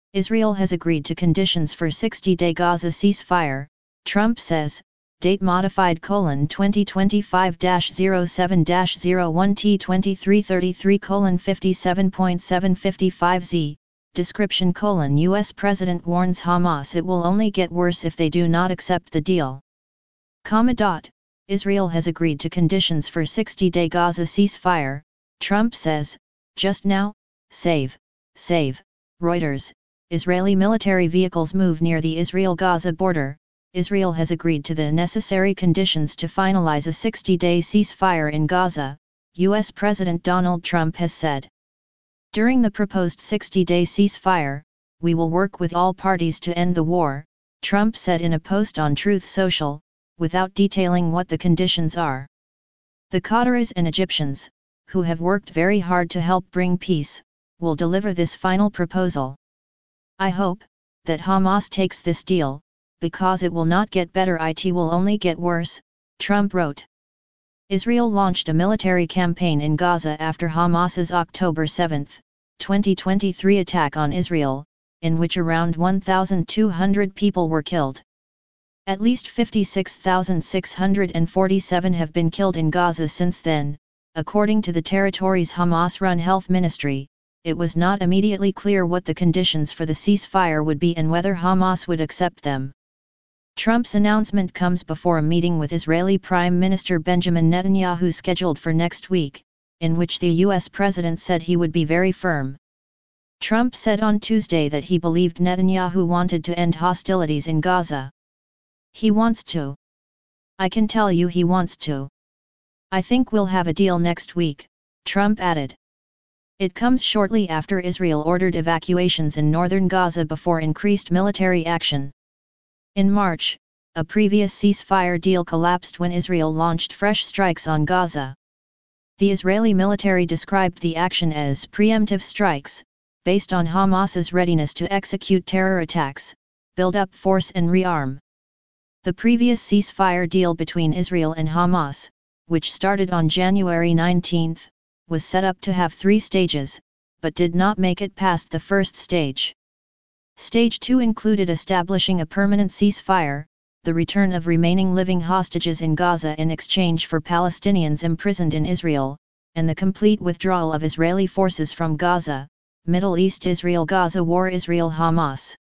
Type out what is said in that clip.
Israel has agreed to conditions for 60-day Gaza ceasefire, Trump says, date modified: 2025-07-01T2333:57.755Z, description: US President warns Hamas it will only get worse if they do not accept the deal. Israel has agreed to conditions for 60-day Gaza ceasefire, Trump says, just now. Save, Reuters. Israeli military vehicles move near the Israel-Gaza border. Israel has agreed to the necessary conditions to finalize a 60-day ceasefire in Gaza, U.S. President Donald Trump has said. During the proposed 60-day ceasefire, we will work with all parties to end the war, Trump said in a post on Truth Social, without detailing what the conditions are. The Qataris and Egyptians, who have worked very hard to help bring peace, will deliver this final proposal. I hope that Hamas takes this deal, because it will not get better, it will only get worse, Trump wrote. Israel launched a military campaign in Gaza after Hamas's October 7, 2023 attack on Israel, in which around 1,200 people were killed. At least 56,647 have been killed in Gaza since then, according to the territory's Hamas-run health ministry. It was not immediately clear what the conditions for the ceasefire would be and whether Hamas would accept them. Trump's announcement comes before a meeting with Israeli Prime Minister Benjamin Netanyahu scheduled for next week, in which the U.S. president said he would be very firm. Trump said on Tuesday that he believed Netanyahu wanted to end hostilities in Gaza. He wants to. I can tell you he wants to. I think we'll have a deal next week, Trump added. It comes shortly after Israel ordered evacuations in northern Gaza before increased military action. In March, a previous ceasefire deal collapsed when Israel launched fresh strikes on Gaza. The Israeli military described the action as preemptive strikes, based on Hamas's readiness to execute terror attacks, build up force and rearm. The previous ceasefire deal between Israel and Hamas, which started on January 19, was set up to have 3 stages, but did not make it past the first stage. Stage 2 included establishing a permanent ceasefire, the return of remaining living hostages in Gaza in exchange for Palestinians imprisoned in Israel, and the complete withdrawal of Israeli forces from Gaza. Middle East Israel-Gaza war. Israel-Hamas